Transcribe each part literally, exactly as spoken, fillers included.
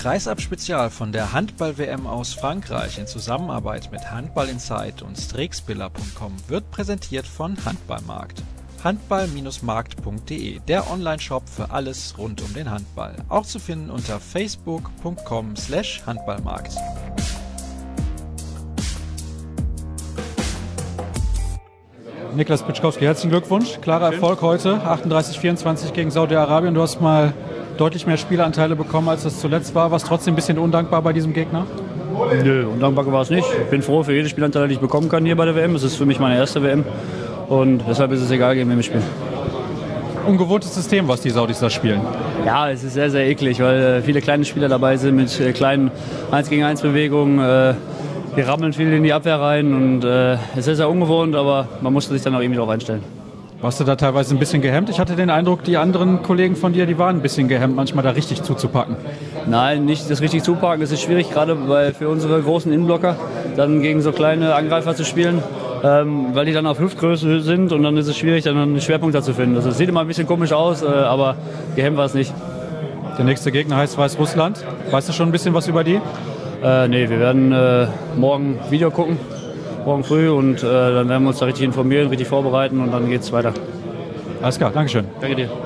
Kreisab-Spezial von der Handball-W M aus Frankreich in Zusammenarbeit mit Handball Insight und Strixbiller punkt com wird präsentiert von Handballmarkt. handball markt punkt de, der Online-Shop für alles rund um den Handball. Auch zu finden unter facebook punkt com slash handballmarkt. Niklas Pitschkowski, herzlichen Glückwunsch. Klarer Erfolg heute, achtunddreißig vierundzwanzig gegen Saudi-Arabien. Du hast mal deutlich mehr Spielanteile bekommen, als das zuletzt war. Warst trotzdem ein bisschen undankbar bei diesem Gegner? Nö, undankbar war es nicht. Ich bin froh für jede Spielanteile, die ich bekommen kann hier bei der W M. Es ist für mich meine erste W M und deshalb ist es egal, gegen wen wir spielen. Ungewohntes System, was die Saudis da spielen. Ja, es ist sehr, sehr eklig, weil äh, viele kleine Spieler dabei sind mit äh, kleinen eins gegen eins Bewegungen. Äh, Die rammeln viel in die Abwehr rein und äh, es ist sehr ungewohnt, aber man musste sich dann auch irgendwie darauf einstellen. Warst du da teilweise ein bisschen gehemmt? Ich hatte den Eindruck, die anderen Kollegen von dir, die waren ein bisschen gehemmt, manchmal da richtig zuzupacken. Nein, nicht das richtig zupacken, das ist schwierig, gerade weil für unsere großen Innenblocker dann gegen so kleine Angreifer zu spielen, ähm, weil die dann auf Hüftgröße sind und dann ist es schwierig, dann einen Schwerpunkt da zu finden. Also es sieht immer ein bisschen komisch aus, äh, aber gehemmt war es nicht. Der nächste Gegner heißt Weißrussland. Weißt du schon ein bisschen was über die? Äh, nee, wir werden äh, morgen Video gucken, morgen früh und äh, dann werden wir uns da richtig informieren, richtig vorbereiten und dann geht's weiter. Alles klar, Dankeschön. Danke dir.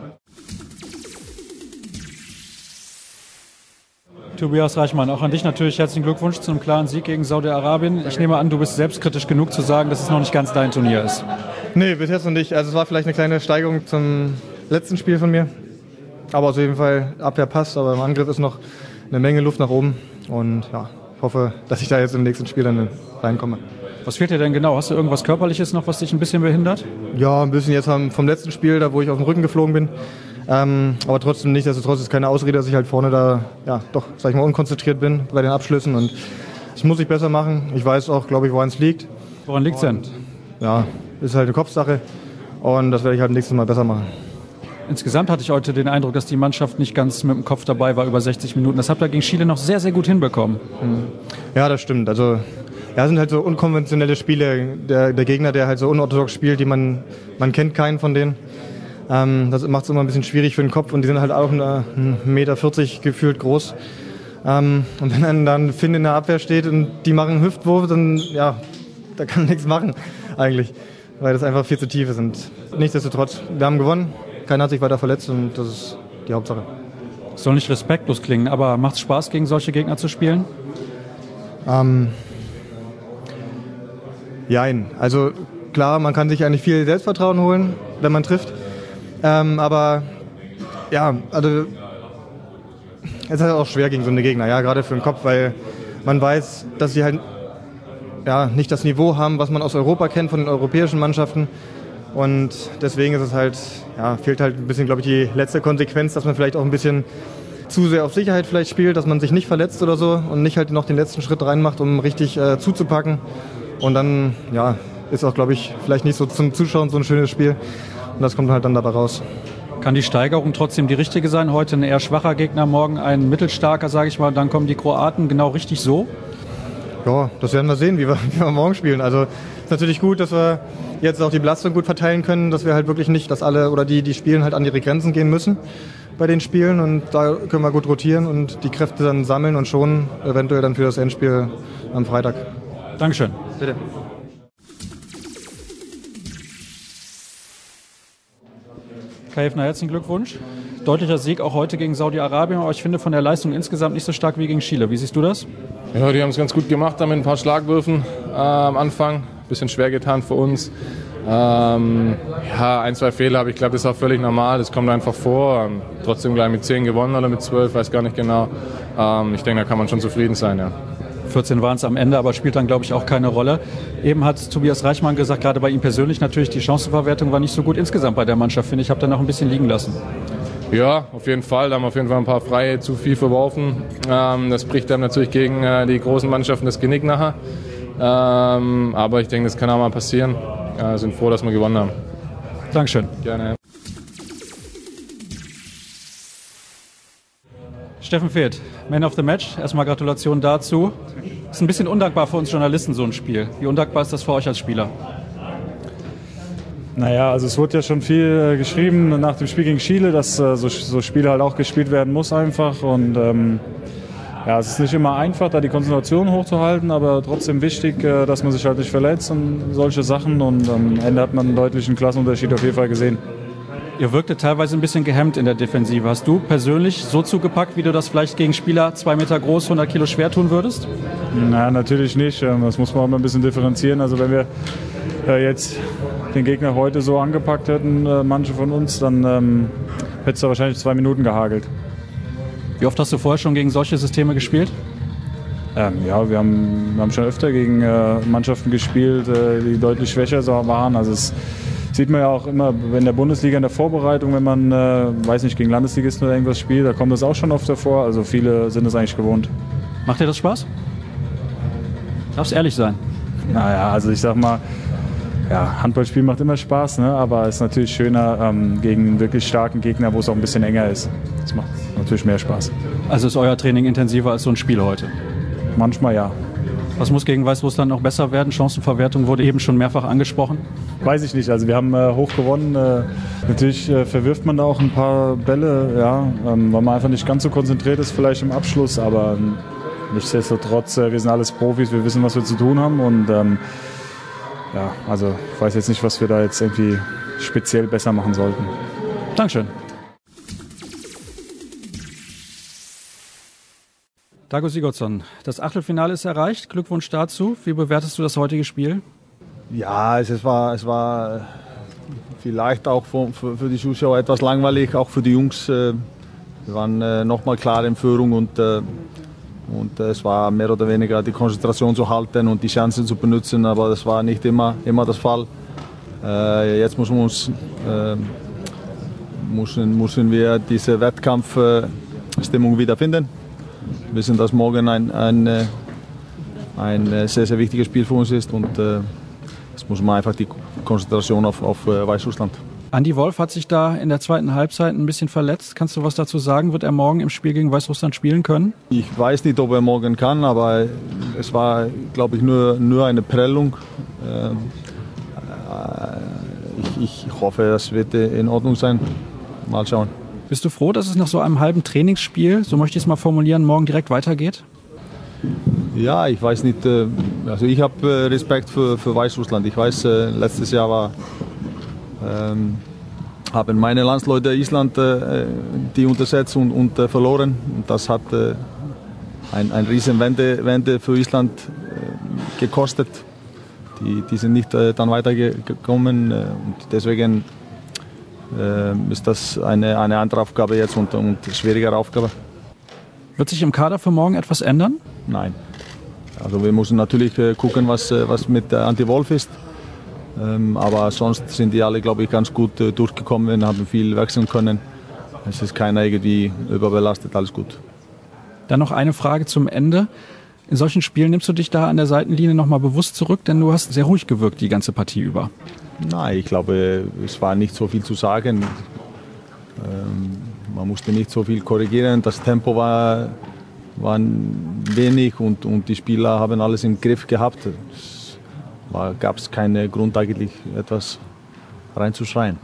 Tobias Reichmann, auch an dich natürlich herzlichen Glückwunsch zu einem klaren Sieg gegen Saudi-Arabien. Ich nehme an, du bist selbstkritisch genug zu sagen, dass es noch nicht ganz dein Turnier ist. Nee, bis jetzt noch nicht. Also es war vielleicht eine kleine Steigerung zum letzten Spiel von mir. Aber auf jeden Fall, Abwehr passt, aber im Angriff ist noch eine Menge Luft nach oben. Und ja, ich hoffe, dass ich da jetzt im nächsten Spiel dann reinkomme. Was fehlt dir denn genau? Hast du irgendwas Körperliches noch, was dich ein bisschen behindert? Ja, ein bisschen jetzt vom letzten Spiel, da wo ich auf den Rücken geflogen bin. Ähm, aber trotzdem nicht, dass es trotzdem keine Ausrede, dass ich halt vorne da ja doch, sag ich mal, unkonzentriert bin bei den Abschlüssen. Und das muss ich besser machen. Ich weiß auch, glaube ich, woran es liegt. Woran liegt es denn? Ja, ist halt eine Kopfsache. Und das werde ich halt nächstes Mal besser machen. Insgesamt hatte ich heute den Eindruck, dass die Mannschaft nicht ganz mit dem Kopf dabei war über sechzig Minuten. Das habt ihr gegen Chile noch sehr, sehr gut hinbekommen. Ja, das stimmt. Also, ja, das sind halt so unkonventionelle Spiele. Der, der Gegner, der halt so unorthodox spielt, die man, man kennt keinen von denen. Ähm, das macht es immer ein bisschen schwierig für den Kopf und die sind halt auch ein Meter vierzig gefühlt groß. Ähm, und wenn dann, dann Finn in der Abwehr steht und die machen einen Hüftwurf, dann, ja, da kann man nichts machen eigentlich, weil das einfach viel zu tief ist. Und nichtsdestotrotz, wir haben gewonnen. Keiner hat sich weiter verletzt und das ist die Hauptsache. Soll nicht respektlos klingen, aber macht es Spaß, gegen solche Gegner zu spielen? Ähm, jein. Also klar, man kann sich eigentlich viel Selbstvertrauen holen, wenn man trifft. Ähm, aber ja, also es ist halt auch schwer gegen so eine Gegner, ja, gerade für den Kopf, weil man weiß, dass sie halt ja, nicht das Niveau haben, was man aus Europa kennt, von den europäischen Mannschaften. Und deswegen ist es halt, ja, fehlt halt ein bisschen, glaube ich, die letzte Konsequenz, dass man vielleicht auch ein bisschen zu sehr auf Sicherheit vielleicht spielt, dass man sich nicht verletzt oder so und nicht halt noch den letzten Schritt reinmacht, um richtig äh, zuzupacken. Und dann, ja, ist auch, glaube ich, vielleicht nicht so zum Zuschauen so ein schönes Spiel. Und das kommt halt dann dabei raus. Kann die Steigerung trotzdem die richtige sein? Heute ein eher schwacher Gegner, morgen ein mittelstarker, sage ich mal. Dann kommen die Kroaten genau richtig so? Ja, das werden wir sehen, wie wir, wie wir morgen spielen. Also ist natürlich gut, dass wir jetzt auch die Belastung gut verteilen können, dass wir halt wirklich nicht, dass alle oder die, die spielen, halt an ihre Grenzen gehen müssen bei den Spielen. Und da können wir gut rotieren und die Kräfte dann sammeln und schonen, eventuell dann für das Endspiel am Freitag. Dankeschön. Bitte. Kai Häfner, herzlichen Glückwunsch. Deutlicher Sieg auch heute gegen Saudi-Arabien, aber ich finde von der Leistung insgesamt nicht so stark wie gegen Chile. Wie siehst du das? Ja, die haben es ganz gut gemacht, da mit ein paar Schlagwürfen äh, am Anfang. Bisschen schwer getan für uns. Ähm, ja, ein, zwei Fehler, aber ich glaube, das ist auch völlig normal. Das kommt einfach vor. Ähm, trotzdem gleich mit zehn gewonnen oder mit zwölf, weiß gar nicht genau. Ähm, ich denke, da kann man schon zufrieden sein, ja. vierzehn waren es am Ende, aber spielt dann, glaube ich, auch keine Rolle. Eben hat Tobias Reichmann gesagt, gerade bei ihm persönlich natürlich, die Chancenverwertung war nicht so gut insgesamt bei der Mannschaft, finde ich. Ich habe da noch ein bisschen liegen lassen. Ja, auf jeden Fall. Da haben wir auf jeden Fall ein paar Freie zu viel verworfen. Ähm, das bricht dann natürlich gegen äh, die großen Mannschaften das Genick nachher. Ähm, aber ich denke, das kann auch mal passieren. Wir äh, sind froh, dass wir gewonnen haben. Dankeschön. Gerne. Steffen Feeth, Man of the Match. Erstmal Gratulation dazu. Ist ein bisschen undankbar für uns Journalisten, so ein Spiel. Wie undankbar ist das für euch als Spieler? Naja, also es wurde ja schon viel äh, geschrieben nach dem Spiel gegen Chile, dass äh, so, so Spiele halt auch gespielt werden muss einfach. Und ähm, ja, es ist nicht immer einfach, da die Konzentration hochzuhalten, aber trotzdem wichtig, äh, dass man sich halt nicht verletzt und solche Sachen. Und am Ende hat man einen deutlichen Klassenunterschied auf jeden Fall gesehen. Ihr wirkte teilweise ein bisschen gehemmt in der Defensive. Hast du persönlich so zugepackt, wie du das vielleicht gegen Spieler zwei Meter groß, hundert Kilo schwer tun würdest? Na, natürlich nicht. Das muss man auch mal ein bisschen differenzieren. Also wenn wir äh, jetzt den Gegner heute so angepackt hätten, äh, manche von uns, dann ähm, hätte es da wahrscheinlich zwei Minuten gehagelt. Wie oft hast du vorher schon gegen solche Systeme gespielt? Ähm, ja, wir haben, wir haben schon öfter gegen äh, Mannschaften gespielt, äh, die deutlich schwächer so waren. Also es sieht man ja auch immer in der Bundesliga in der Vorbereitung, wenn man, äh, weiß nicht, gegen Landesligisten oder irgendwas spielt, da kommt das auch schon oft davor. Also viele sind es eigentlich gewohnt. Macht dir das Spaß? Darfst ehrlich sein? Naja, also ich sag mal, ja, Handballspiel macht immer Spaß, ne? Aber es ist natürlich schöner ähm, gegen einen wirklich starken Gegner, wo es auch ein bisschen enger ist. Das macht natürlich mehr Spaß. Also ist euer Training intensiver als so ein Spiel heute? Manchmal ja. Was muss gegen Weißrussland noch besser werden? Chancenverwertung wurde eben schon mehrfach angesprochen. Weiß ich nicht. Also wir haben äh, hoch gewonnen. Äh, natürlich äh, verwirft man da auch ein paar Bälle, ja, ähm, weil man einfach nicht ganz so konzentriert ist vielleicht im Abschluss. Aber ähm, nichtsdestotrotz, äh, wir sind alles Profis, wir wissen, was wir zu tun haben. Und ähm, ja, also ich weiß jetzt nicht, was wir da jetzt irgendwie speziell besser machen sollten. Dankeschön. Dago Sigurdsson, das Achtelfinale ist erreicht. Glückwunsch dazu. Wie bewertest du das heutige Spiel? Ja, es war, es war vielleicht auch für, für, für die Zuschauer etwas langweilig, auch für die Jungs. Wir waren nochmal klar in Führung und, und es war mehr oder weniger die Konzentration zu halten und die Chancen zu benutzen, aber das war nicht immer, immer das Fall. Jetzt müssen wir, uns, müssen, müssen wir diese Wettkampfstimmung wiederfinden. Wir wissen, dass morgen ein, ein, ein sehr, sehr wichtiges Spiel für uns ist und äh, jetzt muss man einfach die Konzentration auf, auf äh, Weißrussland. Andi Wolf hat sich da in der zweiten Halbzeit ein bisschen verletzt. Kannst du was dazu sagen? Wird er morgen im Spiel gegen Weißrussland spielen können? Ich weiß nicht, ob er morgen kann, aber es war, glaube ich, nur, nur eine Prellung. Äh, ich, ich hoffe, das wird in Ordnung sein. Mal schauen. Bist du froh, dass es nach so einem halben Trainingsspiel, so möchte ich es mal formulieren, morgen direkt weitergeht? Ja, ich weiß nicht. Also ich habe Respekt für, für Weißrussland. Ich weiß, letztes Jahr war, ähm, haben meine Landsleute Island äh, die untersetzt und, und äh, verloren. Und das hat äh, ein, ein riesen Wende, Wende für Island äh, gekostet. Die, die sind nicht äh, dann weitergekommen äh, und deswegen ist das eine, eine andere Aufgabe jetzt und eine schwierigere Aufgabe. Wird sich im Kader für morgen etwas ändern? Nein. Also wir müssen natürlich gucken, was, was mit Andi Wolf ist. Aber sonst sind die alle, glaube ich, ganz gut durchgekommen, haben viel wechseln können. Es ist keiner irgendwie überbelastet, alles gut. Dann noch eine Frage zum Ende. In solchen Spielen nimmst du dich da an der Seitenlinie nochmal bewusst zurück, denn du hast sehr ruhig gewirkt die ganze Partie über. Nein, ich glaube, es war nicht so viel zu sagen. Ähm, man musste nicht so viel korrigieren. Das Tempo war, war wenig und, und die Spieler haben alles im Griff gehabt. Es gab es keinen Grund, eigentlich etwas reinzuschreien.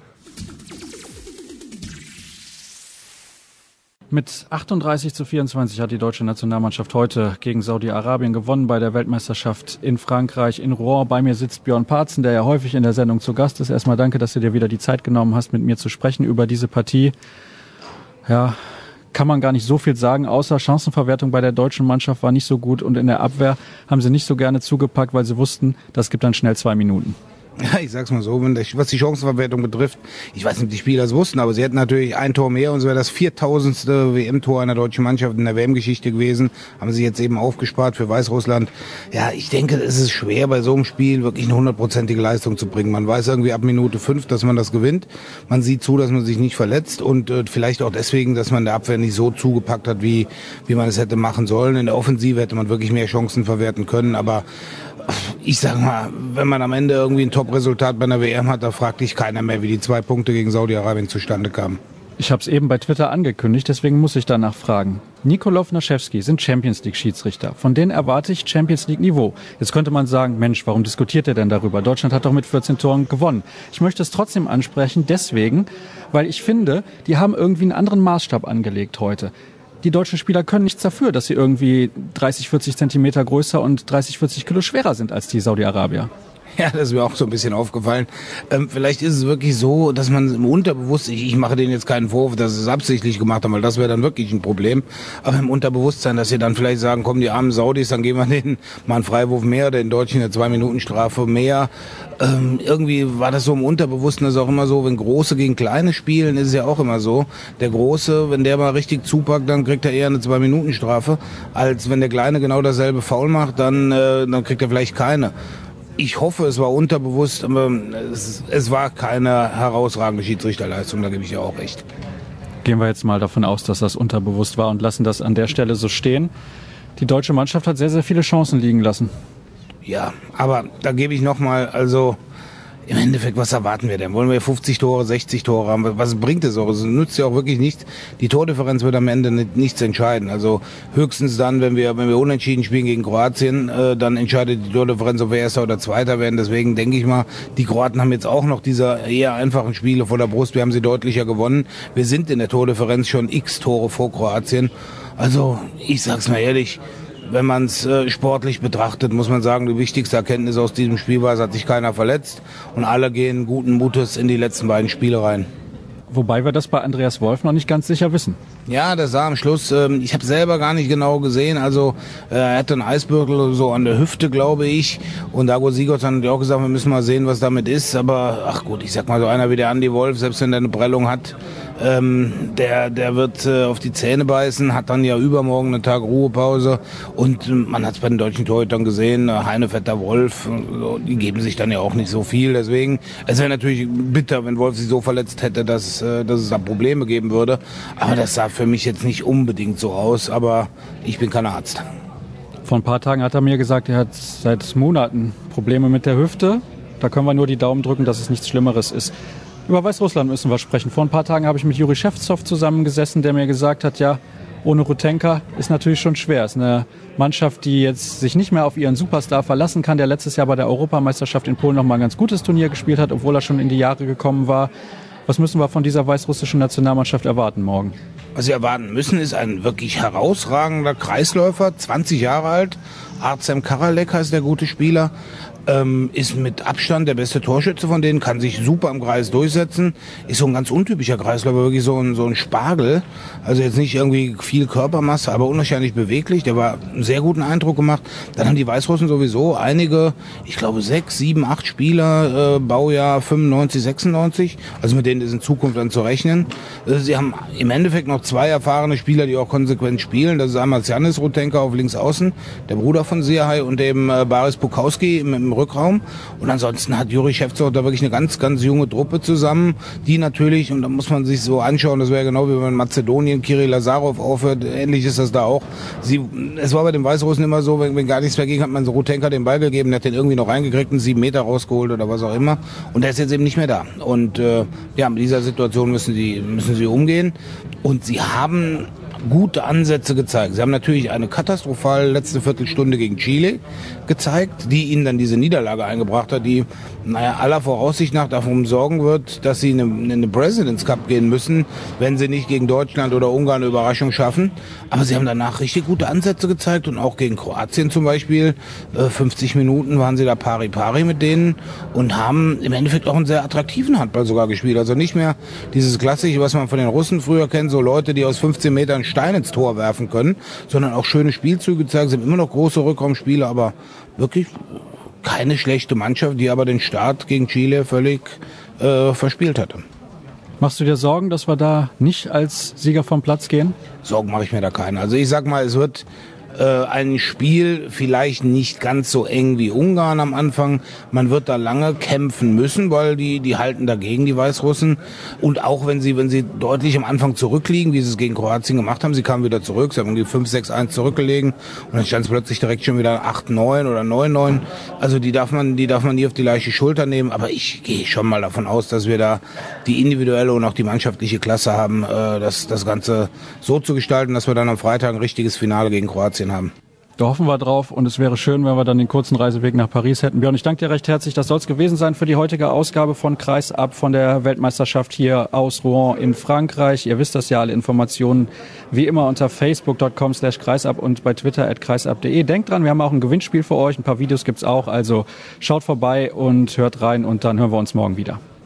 Mit achtunddreißig zu vierundzwanzig hat die deutsche Nationalmannschaft heute gegen Saudi-Arabien gewonnen bei der Weltmeisterschaft in Frankreich in Rouen. Bei mir sitzt Björn Parzen, der ja häufig in der Sendung zu Gast ist. Erstmal danke, dass du dir wieder die Zeit genommen hast, mit mir zu sprechen über diese Partie. Ja, kann man gar nicht so viel sagen, außer Chancenverwertung bei der deutschen Mannschaft war nicht so gut und in der Abwehr haben sie nicht so gerne zugepackt, weil sie wussten, das gibt dann schnell zwei Minuten. Ja, ich sag's mal so, wenn das, was die Chancenverwertung betrifft, ich weiß nicht, ob die Spieler es wussten, aber sie hätten natürlich ein Tor mehr und es wäre das viertausendste W M-Tor einer deutschen Mannschaft in der W M-Geschichte gewesen, haben sie jetzt eben aufgespart für Weißrussland. Ja, ich denke, es ist schwer, bei so einem Spiel wirklich eine hundertprozentige Leistung zu bringen. Man weiß irgendwie ab Minute fünf, dass man das gewinnt. Man sieht zu, dass man sich nicht verletzt und äh, vielleicht auch deswegen, dass man der Abwehr nicht so zugepackt hat, wie, wie man es hätte machen sollen. In der Offensive hätte man wirklich mehr Chancen verwerten können, aber ich sag mal, wenn man am Ende irgendwie ein Top-Resultat bei einer W M hat, da fragt dich keiner mehr, wie die zwei Punkte gegen Saudi-Arabien zustande kamen. Ich habe es eben bei Twitter angekündigt, deswegen muss ich danach fragen. Nikola Naschewski sind Champions-League-Schiedsrichter. Von denen erwarte ich Champions-League-Niveau. Jetzt könnte man sagen, Mensch, warum diskutiert ihr denn darüber? Deutschland hat doch mit vierzehn Toren gewonnen. Ich möchte es trotzdem ansprechen, deswegen, weil ich finde, die haben irgendwie einen anderen Maßstab angelegt heute. Die deutschen Spieler können nichts dafür, dass sie irgendwie dreißig, vierzig Zentimeter größer und dreißig, vierzig Kilo schwerer sind als die Saudi-Arabier. Ja, das ist mir auch so ein bisschen aufgefallen. Ähm, vielleicht ist es wirklich so, dass man im Unterbewusstsein, ich, ich mache denen jetzt keinen Vorwurf, dass sie es absichtlich gemacht haben, weil das wäre dann wirklich ein Problem. Aber im Unterbewusstsein, dass sie dann vielleicht sagen, kommen die armen Saudis, dann geben wir denen mal einen Freiwurf mehr, den Deutschen eine Zwei-Minuten-Strafe mehr. Ähm, irgendwie war das so im Unterbewussten, das ist auch immer so, wenn Große gegen Kleine spielen, ist es ja auch immer so. Der Große, wenn der mal richtig zupackt, dann kriegt er eher eine Zwei-Minuten-Strafe, als wenn der Kleine genau dasselbe Foul macht, dann, äh, dann kriegt er vielleicht keine. Ich hoffe, es war unterbewusst, aber es, es war keine herausragende Schiedsrichterleistung, da gebe ich ja auch recht. Gehen wir jetzt mal davon aus, dass das unterbewusst war und lassen das an der Stelle so stehen. Die deutsche Mannschaft hat sehr, sehr viele Chancen liegen lassen. Ja, aber da gebe ich nochmal, also im Endeffekt, was erwarten wir denn? Wollen wir fünfzig Tore, sechzig Tore haben? Was bringt es auch? Es nützt ja auch wirklich nichts. Die Tordifferenz wird am Ende nicht, nichts entscheiden. Also höchstens dann, wenn wir wenn wir unentschieden spielen gegen Kroatien, äh, dann entscheidet die Tordifferenz, ob wir Erster oder Zweiter werden. Deswegen denke ich mal, die Kroaten haben jetzt auch noch diese eher einfachen Spiele vor der Brust. Wir haben sie deutlicher gewonnen. Wir sind in der Tordifferenz schon x Tore vor Kroatien. Also ich sag's mal ehrlich, wenn man es äh, sportlich betrachtet, muss man sagen, die wichtigste Erkenntnis aus diesem Spiel war, es hat sich keiner verletzt und alle gehen guten Mutes in die letzten beiden Spiele rein. Wobei wir das bei Andreas Wolf noch nicht ganz sicher wissen. Ja, das sah am Schluss, ähm, ich habe selber gar nicht genau gesehen, also äh, er hatte einen Eisbürtel so an der Hüfte, glaube ich, und Dago Sigurdsson hat natürlich auch gesagt, wir müssen mal sehen, was damit ist, aber ach gut, ich sag mal so einer wie der Andi Wolf, selbst wenn der eine Prellung hat, ähm, der der wird äh, auf die Zähne beißen, hat dann ja übermorgen einen Tag Ruhepause und äh, man hat es bei den deutschen Torhütern gesehen, äh, Heinevetter, Wolf, äh, die geben sich dann ja auch nicht so viel, deswegen, es wäre natürlich bitter, wenn Wolf sich so verletzt hätte, dass, äh, dass es da Probleme geben würde, aber das sah für mich jetzt nicht unbedingt so aus, aber ich bin kein Arzt. Vor ein paar Tagen hat er mir gesagt, er hat seit Monaten Probleme mit der Hüfte. Da können wir nur die Daumen drücken, dass es nichts Schlimmeres ist. Über Weißrussland müssen wir sprechen. Vor ein paar Tagen habe ich mit Juri Schewtsov zusammengesessen, der mir gesagt hat, ja, ohne Rutenka ist natürlich schon schwer. Es ist eine Mannschaft, die jetzt sich nicht mehr auf ihren Superstar verlassen kann, der letztes Jahr bei der Europameisterschaft in Polen noch mal ein ganz gutes Turnier gespielt hat, obwohl er schon in die Jahre gekommen war. Was müssen wir von dieser weißrussischen Nationalmannschaft erwarten morgen? Was wir erwarten müssen, ist ein wirklich herausragender Kreisläufer, zwanzig Jahre alt. Artsem Karalek heißt der gute Spieler. Ähm, ist mit Abstand der beste Torschütze von denen, kann sich super im Kreis durchsetzen, ist so ein ganz untypischer Kreisläufer, wirklich so ein, so ein Spargel, also jetzt nicht irgendwie viel Körpermasse, aber unwahrscheinlich beweglich, der war einen sehr guten Eindruck gemacht. Dann haben die Weißrussen sowieso einige, ich glaube sechs, sieben, acht Spieler, äh, Baujahr fünfundneunzig, sechsundneunzig, also mit denen ist in Zukunft dann zu rechnen. Äh, sie haben im Endeffekt noch zwei erfahrene Spieler, die auch konsequent spielen, das ist einmal Janis Rutenka auf links außen, der Bruder von Sierhai, und dem äh, Baris Bukowski im, im Rückraum. Und ansonsten hat Juri Schewtsov da wirklich eine ganz, ganz junge Truppe zusammen, die natürlich, und da muss man sich so anschauen, das wäre genau wie wenn Mazedonien Kirill Lazarov aufhört, ähnlich ist das da auch. Sie, es war bei den Weißrussen immer so, wenn, wenn gar nichts mehr ging, hat man so Rutenka den Ball gegeben, der hat den irgendwie noch reingekriegt, einen sieben Meter rausgeholt oder was auch immer. Und der ist jetzt eben nicht mehr da. Und äh, ja, mit dieser Situation müssen sie, müssen sie umgehen. Und sie haben gute Ansätze gezeigt. Sie haben natürlich eine katastrophale letzte Viertelstunde gegen Chile gezeigt, die ihnen dann diese Niederlage eingebracht hat, die, naja, aller Voraussicht nach davon sorgen wird, dass sie in eine, eine Presidents Cup gehen müssen, wenn sie nicht gegen Deutschland oder Ungarn eine Überraschung schaffen. Aber sie haben danach richtig gute Ansätze gezeigt und auch gegen Kroatien zum Beispiel. Äh, fünfzig Minuten waren sie da pari-pari mit denen und haben im Endeffekt auch einen sehr attraktiven Handball sogar gespielt. Also nicht mehr dieses Klassische, was man von den Russen früher kennt, so Leute, die aus fünfzehn Metern Stein ins Tor werfen können, sondern auch schöne Spielzüge gezeigt. Sie haben immer noch große Rückraumspiele, aber wirklich keine schlechte Mannschaft, die aber den Start gegen Chile völlig äh, verspielt hatte. Machst du dir Sorgen, dass wir da nicht als Sieger vom Platz gehen? Sorgen mache ich mir da keine. Also ich sag mal, es wird äh, ein Spiel vielleicht nicht ganz so eng wie Ungarn am Anfang. Man wird da lange kämpfen müssen, weil die die halten dagegen, die Weißrussen. Und auch wenn sie wenn sie deutlich am Anfang zurückliegen, wie sie es gegen Kroatien gemacht haben, sie kamen wieder zurück, sie haben irgendwie fünf sechs eins zurückgelegen und dann stand es plötzlich direkt schon wieder acht neun oder neun neun. Also die darf man die darf man nie auf die leichte Schulter nehmen. Aber ich gehe schon mal davon aus, dass wir da die individuelle und auch die mannschaftliche Klasse haben, äh, das das Ganze so zu gestalten, dass wir dann am Freitag ein richtiges Finale gegen Kroatien haben. Da hoffen wir drauf und es wäre schön, wenn wir dann den kurzen Reiseweg nach Paris hätten. Björn, ich danke dir recht herzlich. Das soll es gewesen sein für die heutige Ausgabe von Kreisab von der Weltmeisterschaft hier aus Rouen in Frankreich. Ihr wisst das ja, alle Informationen wie immer unter facebook punkt com slash kreisab und bei Twitter at kreisab punkt de. Denkt dran, wir haben auch ein Gewinnspiel für euch. Ein paar Videos gibt's auch, also schaut vorbei und hört rein und dann hören wir uns morgen wieder.